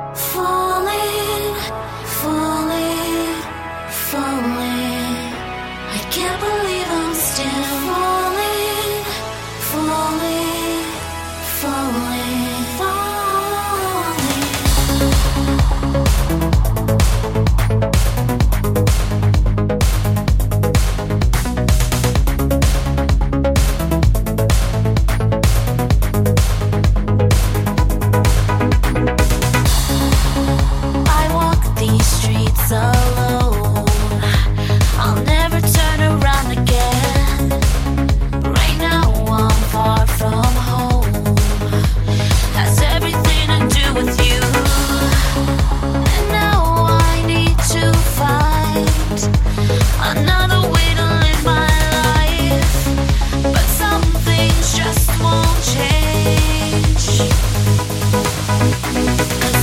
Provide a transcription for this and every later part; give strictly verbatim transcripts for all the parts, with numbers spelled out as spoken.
Falling, falling, falling. I can't believe I'm still falling, falling, falling, I walk these streets alone. I'll never turn around again. Right now I'm far from home. Has everything to do with you. And now I need to find another way to live my life. But some things just won't change. 'Cause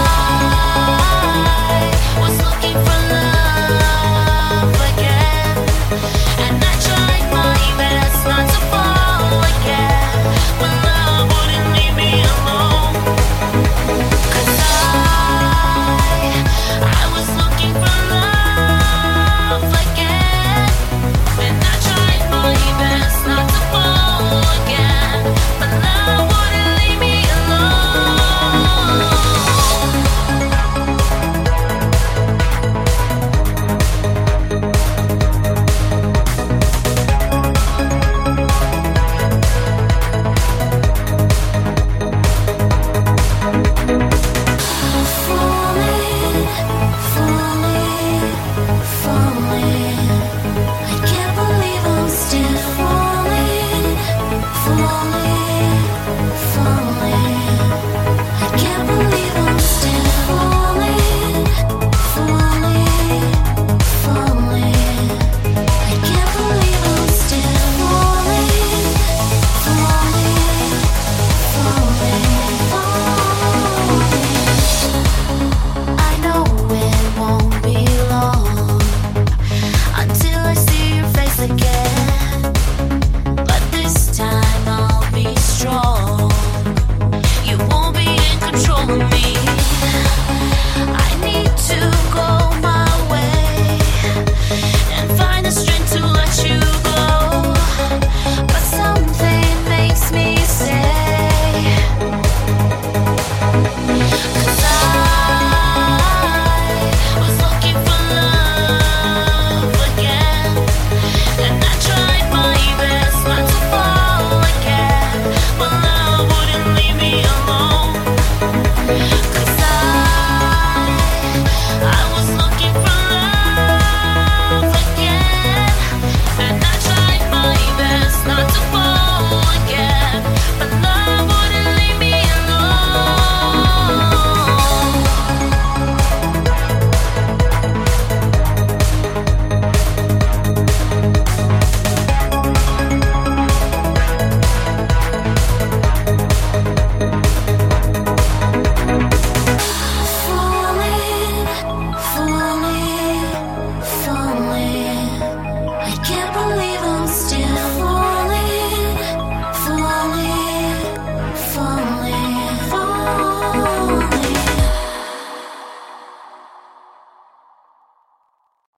I was looking for love again, and I tried my best not to fall again, but love wouldn't leave me alone. 'Cause I, I was looking for love again, and I tried my best not to fall again, but love wouldn't leave me alone. Falling, falling, falling. I can't believe I'm still falling, falling, falling. I can't believe I'm still falling, falling, falling. I can't believe I'm still falling, falling, falling, falling. I know it won't be long until I see your face again, but this time I'll be strong. You won't be in control of me. I need to go my way and find the strength to let you go, but something makes me stay. 'Cause I was looking for love again, and I tried my best not to fall again, but love wouldn't leave me alone. 'Cause I, I was looking for love again, and I tried my best not to fall again, but love wouldn't leave me alone. Falling, falling, falling. I can't believe I'm still